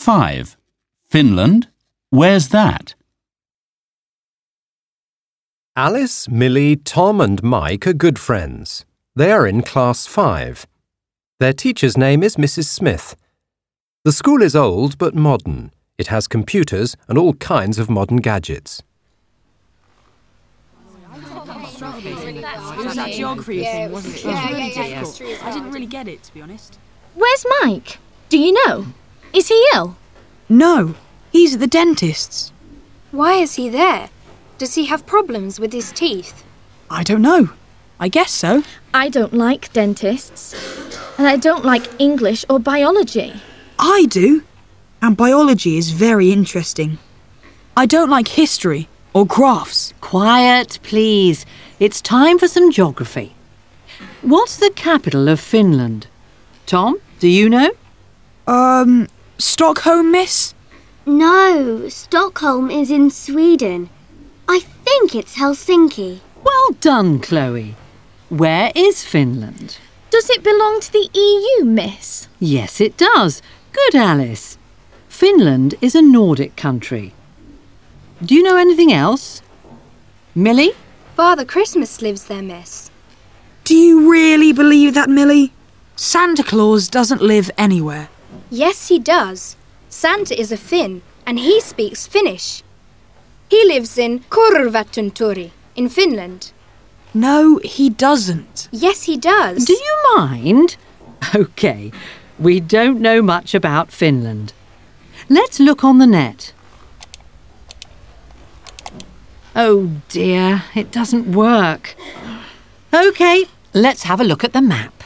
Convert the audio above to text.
5. Finland? Where's that? Alice, Millie, Tom and Mike are good friends. They are in Class 5. Their teacher's name is Mrs. Smith. The school is old but modern. It has computers and all kinds of modern gadgets. It was that geography thing, wasn't it? It was really difficult. I didn't really get it, to be honest. Where's Mike? Do you know? Is he ill? No, he's at the dentist's. Why is he there? Does he have problems with his teeth? I don't know. I guess so. I don't like dentists. And I don't like English or biology. I do. And biology is very interesting. I don't like history or graphs. Quiet, please. It's time for some geography. What's the capital of Finland? Tom, do you know? Stockholm, miss? No, Stockholm is in Sweden. I think it's Helsinki. Well done, Chloe. Where is Finland? Does it belong to the EU, miss? Yes, it does. Good, Alice. Finland is a Nordic country. Do you know anything else? Millie? Father Christmas lives there, miss. Do you really believe that, Millie? Santa Claus doesn't live anywhere. Yes, he does. Santa is a Finn, and he speaks Finnish. He lives in Korvatunturi, in Finland. No, he doesn't. Yes, he does. Do you mind? OK, we don't know much about Finland. Let's look on the net. Oh dear, it doesn't work. OK, let's have a look at the map.